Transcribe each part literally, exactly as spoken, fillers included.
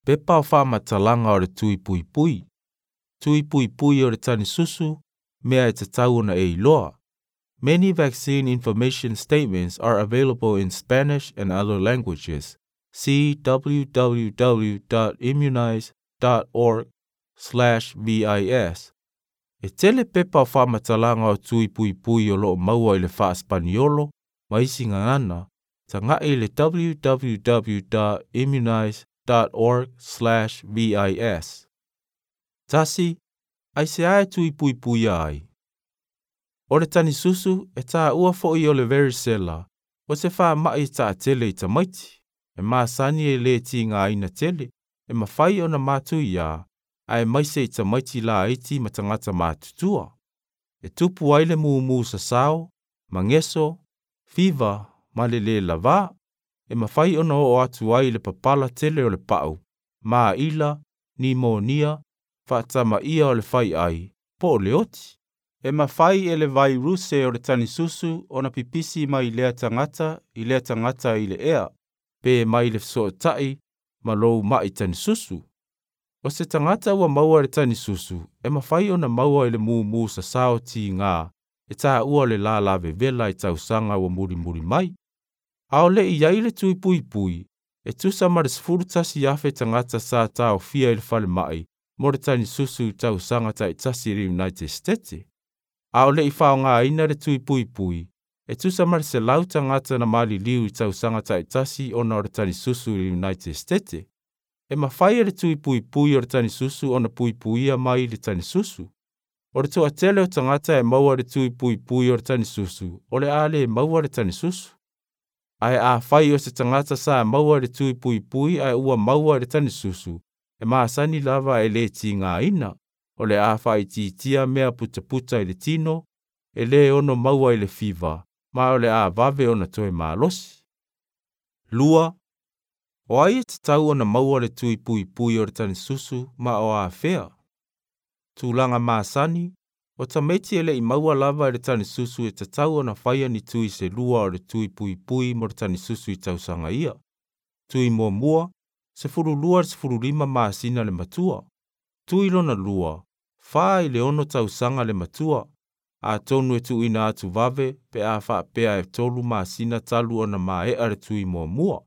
Pepa o whamatalanga o le tui pui pui. Tui pui pui o le tani susu, mea e te tau na e iloa. Many vaccine information statements are available in Spanish and other languages. See w w w dot immunize dot org slash vis. E tele pepa o whamatalanga o tui pui pui o loo maua i le wha Spaniolo, maisi ngana, ta ngai le w w w dot immunize dot org slash vis. Tasi, ai se ae tui pui pui ai. O le tani susu, e tā ua fo'i o le varicella, o se wha mai tā tele i tamaiti, e maa sani e le ti ngā ina tele, e mawhai o na mātu ia, ai maise i tamaiti la iti matangata mātutua. E tupu ai le mūmu sa sao, mangeso, fiva, ma le le lava, e mawhai o na o atu ai le papala tele o le pau, maa ila, pneumonia, whaatama ia o le whai ai, po o le oti. E mawhai e le vairuse o le tani susu o na pipisi mai lea tangata i lea tangata i le ea, pe mai le fsootai ma lou mai tani susu. O se tangata ua maua le tani susu, e mawhai o na maua i le mūmu sa sao ti ngā, e tā ua le la la vevela i tausanga ua muri muri mai. Ao le i ai le tui pui pui, e tusa ma le sifuru tasi afe tangata sa tau fia i le fale mai, mo le tani susu i tausanga ta i tasi i United States. Ao le i whao ngā ina le tui pui pui, e tusa ma le se lau tangata na mali liu i tausanga ta i tasi o na o le tani susu i United States. E mawhai e le tui pui pui o le tani susu o na pui puia mai le tani susu. O le toa tele o tangata e maua le tui pui pui o le tani susu, o le ale e maua le tani susu. Ai a whai o se tangata sa e maua le tui pui pui ai ua maua le tani susu, e maa sani lava e le ti ngā ina, o le a whai ti tia mea puta puta i le tino, e le ono maua i le fiva, ma o le a vave o na toe maa losi. Lua, o ai e te tau o na maua le tui pui pui o le tani susu, ma o a whea. Tūlanga maa sani, o ta meiti ele i maua lava i le tani susu e te tau o na whaia ni tui se lua o le tui pui pui mo le tani susu i tausanga ia. Tui mua mua, se furu lua se furu lima maa sina le matua. Tui lona lua, wha i le ono tausanga le matua, a tonu e tu ina atu vave, pe a wha pea e tolu maa sina talu o na maa e are tui mua mua.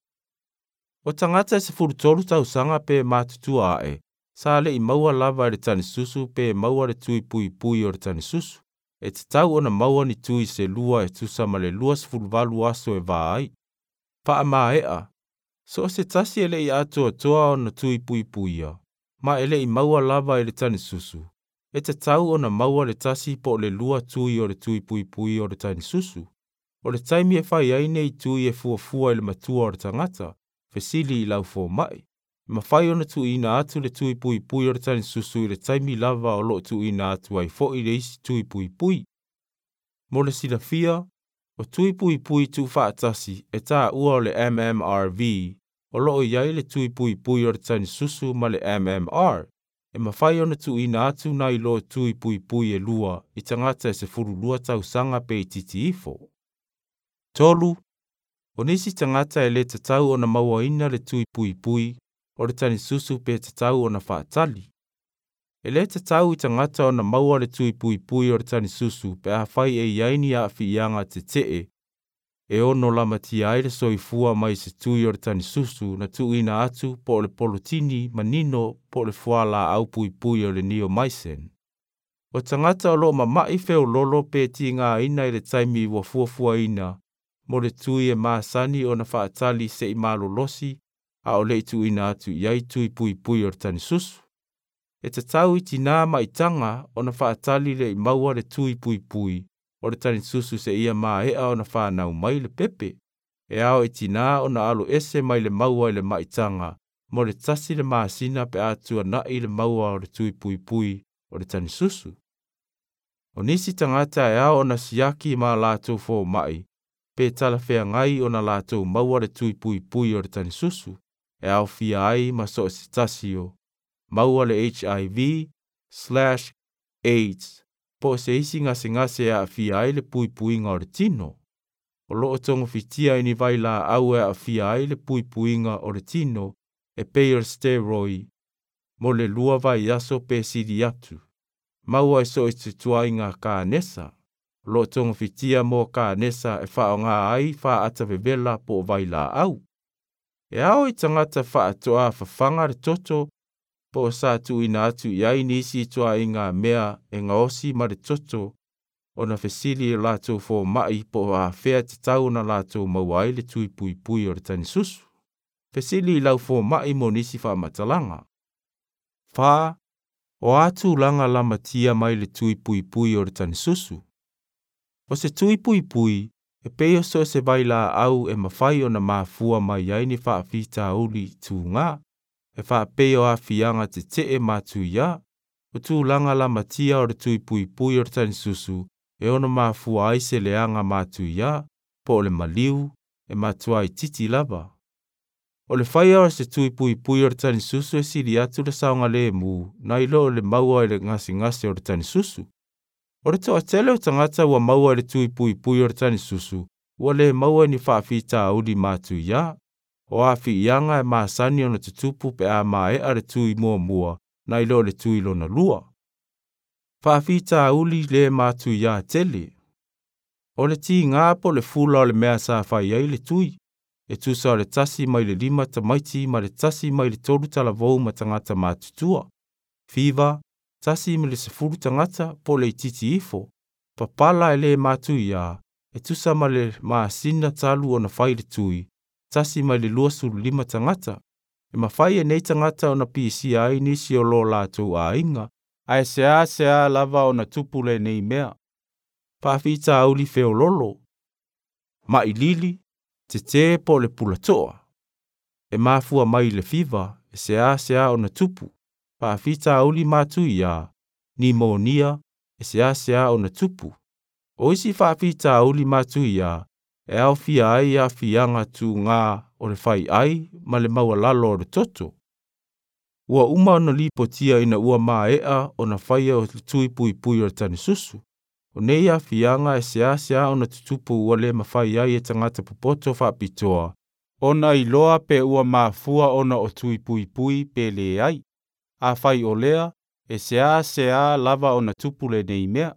O tangata e se furu tolu tausanga pe maa tutua ae, sa le i maua lava le tani susu pe maua le tui pui pui o le tani susu. E te tau o na maua ni tui se lua e tusa ma le lua se furu valu aso e vai. Wha a maa ea, so se tasi ele i atua toa o na tui pui puia, ma ele i maua lava le tani susu. E te tau o na maua le tasi po le lua tui o le tui pui pui o le tani susu. O le taimi e whai aine i tui e fua fua i le matua o le tangata, fesili i lau fo mai. Ma whai ona tu ina atu le tui pui pui o le tani susu i le taimi lava o lo tu ina atu ai fo i le isi tui pui pui. Mo le sila fia, o tui pui pui tu whaatasi e tā ua o le M M R V, o lo iai le tui pui pui o le tani susu ma le M M R, e ma whai ona tu ina atu na i lo tui pui pui e lua i tangata e se furu lua tau sanga pe i titi ifo. Tolu, o nisi tangata e le te tau o na maua ina le tui pui pui, o le tani susu pe te tau o na whaatali. E le te tau i tangata o na maua le tui pui pui o le tani susu pe a whai e iaini a fi ianga te tee, e ono lama ti aile soifua mai se tui o le tani susu na tu ina atu po le polotini manino po le fuala au pui pui o le neomycin. O tangata o lo mamai feo lolo pe ti ngā ina i le taimi wa fuafua ina, mo le tui e maasani o na whaatali se i malolosi, a o le tu ina atu iai tui pui pui o le tani susu. E te tau i tina maitanga o na whaatali le i maua le tui pui pui, o le tani susu se ia maa ea o na whanau mai le pepe. E ao i tina o na alo ese mai le maua i le maitanga, mo le tasi le maasina pe atua na i le maua o le tui pui pui o le tani susu. O nisi tangata e ao o na siaki maa lātou fō mai, pe tala whea ngai o na lātou maua le tui pui pui o le tani susu, e ao fia ai ma so si tasio, maua le H I V slash AIDS, po se isi ngase ngase a fia ai le pui pui ngā o le tino. O loo tongo fitia ini vai la au e a fia ai le pui pui ngā o le tino, e pei o steroid, mo le lua vai aso pe siri atu. Maua e so i te tuainga ka nesa. Lo tonga fitia mo ka nesa e wha o ngā ai wha ata vevela po vai la au. E ao i tangata wha atoa whawhanga re toto po sa tu ina atu i ai nisi tua i ngā mea e ngā osi ma re toto o na fesili e lato fo mai po a whea te tau na lato mawai le tui pui pui o re tani susu. Fesili i lau fo mai mo nisi wha matalanga. Wha o atu langa lama tia mai le tui pui pui o re tani susu. O se tui pui pui, e peo so se vai la au e mawhai o na mafua mai aini wha fita uli tu ngā. E wha peo a fianga te te e matu ia. O tu langa lama tia o re tui pui pui o re tani susu, e ono mafua ai se leanga matu ia, po le maliu, e matua i titi lava. O le whaia o se tui pui pui o re tani susu e siri atu le saonga le mu, na ilo le maua e le ngasi ngasi o re tani susu. O re toa tele o tangata ua maua e le tui pui pui o re tani susu, ua le maua ni whaafita uli matu ia, o afi ianga e maasani o na tutupu pe a mae a le tui mua mua, na ilo le tui lona lua. Whaafita uli le matu ia tele. O le ti ngā po le fula o le mea sa whai ai le tui. E tusa o le tasi mai le lima ta maiti ma le tasi mai le toru tala vau ma tangata matutua. Fiva, tasi mai le sefuru tangata po le ititi ifo. Papala e le matu ia, e tusa ma le maasina talu o na whai le tui. Tasi mai le lua suru lima tangata. E mawhai e nei tangata o na pisi ai nisi o lo lātou a inga. Ai sea sea lava o na tupule nei mea. Pawhita auli feo lolo. Ma i lili, te te po le pulatoa. E mafua mai le fiva, e sea sea o na tupu. Pawhita auli matu ia, ni monia, e sea sea o na tupu. O isi whawhita auli matu ia, e au fia ai a fianga tu ngā o le whai ai, ma le maua lalo o le toto. Ua uma o na lipotia ina ua maa ea o na whaia o tui pui pui o tani susu. O nei a fianga e sea sea o na tutupu ua le mawhai ai e tangata pupoto whapitoa. O na iloa pe ua mafua o na o tui pui pui pe le ai. A whai o lea, e sea sea lava o na tupu le nei mea.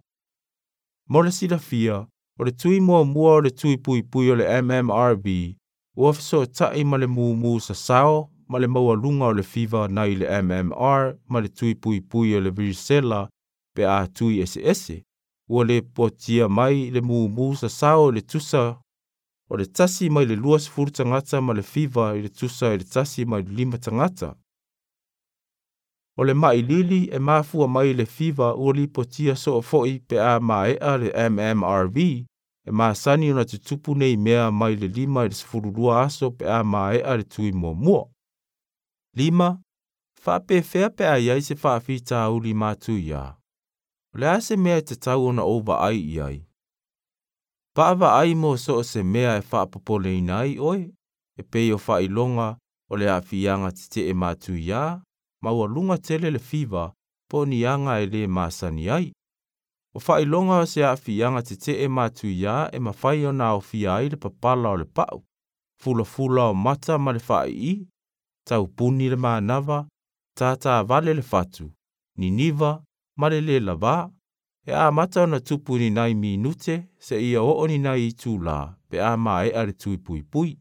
Mo le sida fia, o le tui mua mua o le tui pui pui o le M M R V, ua fiso tai ma le mu mu sa sao, ma le maua lunga o le fiva na i le M M R, ma le tui pui pui o le varicella, pe a tui ese ese. Ua le potia mai le mu mu sa sao le tusa, o le tasi mai le lua sifuru tangata ma le fiva i le tusa i le tasi mai le lima tangata. O le mai lili e mafua mai le fiva ua li potia so o foi pe a mai a le M M R V, e maasani o na tutupu nei mea mai le lima i le sifuru lua aso pe a mai a le tui mua mua. Lima, whape fea pe a iai se whaafita uli matu ia. O le ase mea te tau ona ova ai iai. Paava ai mo so o se mea e whaapapole inai oe, e pei o whailonga o le awhianga te te e matu ia, maua lunga tele le fiva, po ni anga e le maasani ai. O whailonga o se awhianga te te e matu ia e mawhai o na o fia ai le papala o le pau. Fula fula o mata ma le whai i, tau puni le maanava, tata vale le fatu, ni niva, mare le lava, e a mata o na tupu ni nai minute, se ia o ni nai i tū la, pe a mai are tui pui pui.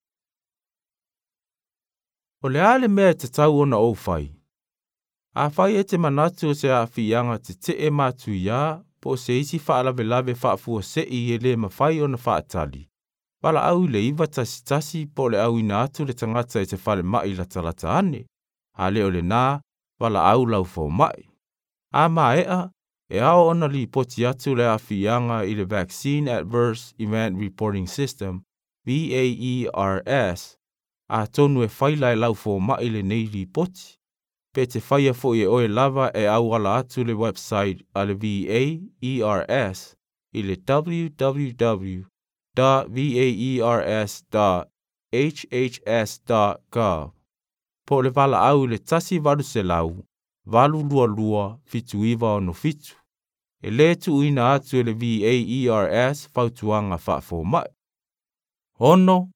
O le ale mea te tau o na o whai. A whai e te manatu o se a whianga te te e matu ia, po se isi whaalawe lawe whaafua se i e le mawhai o na whaatali. Wala au le iwa tasi tasi po le au ina atu le tangata e te whale mai la talata ane. A leo le nā, wala au lau fau mai. A maea, e ao ona li poti atu le a whianga i le Vaccine Adverse Event Reporting System, V A E R S, a tonu e whaila e lau fau mai le nei li poti. Pe te whaia fo e oe lava e au ala atu le website a le V A E R S i le w w w dot vas dot h h s dot gov. Po le vala au le tasi valu se lau, valu lua lua, fitu iwa ono fitu. E le tu ina atu le V A E R S fautuanga whaafo mai. Ono,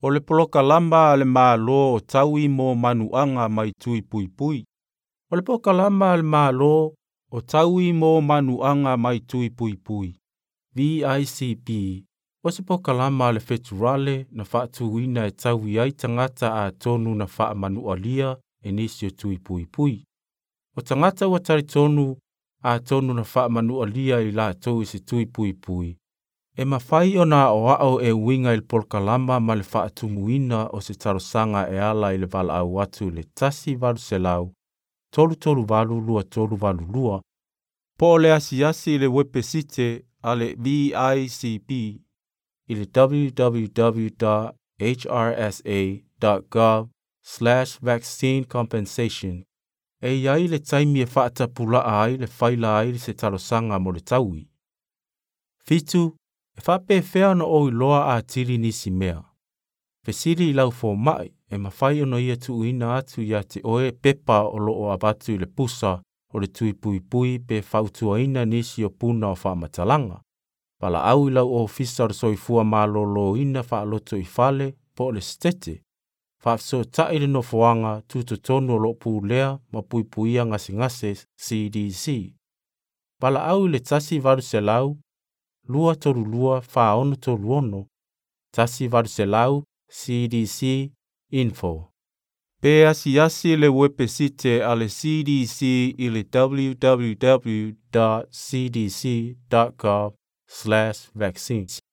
O le poloka lama le malo o taui mo manuanga mai tui pui pui. O le poloka lama le malo o taui mo manuanga mai tui pui pui. V I C P. O se poloka lama le federale na whaatuina e taui ai tangata a tonu na wha manualia e nisi o tui pui pui. O tangata ua tari tonu a tonu na wha manualia i la tau i se tui pui pui. E mawhai o na o ao e winga il polka lama ma le whaatumuina o se tarosanga e ala i le vala au atu le tasi valu se lau, tolu tolu valu lua tolu valu lua, po le asi asi le wepesite a le V I C P i le w w w dot h r s a dot gov slash vaccine compensation. E iai le taimi e whaatapula ai le whaila ai se tarosanga mo le taui. Fitu, e whape whea no o iloa a tiri nisi mea. Fesiri i lau fo mai, e mawhai ono ia tu ina atu ia te oe pepa o loo abatu i le pusa o le tui pui pui pe whautua ina nisi o puna o whaamatalanga. Pala au i lau o fisa o soifua malo lo ina whaaloto i fale po le stete. Whaafso ta ile no foanga tuto tonu o lo pu lea ma pui puia ngasi ngase C D C. Pala au i le tasi varu se lau, lua toru lua wha ono toru ono, tasi varu se lau, C D C info. Pe asi asi le wepesite ale C D C i le w w w dot c d c dot gov slash vaccines.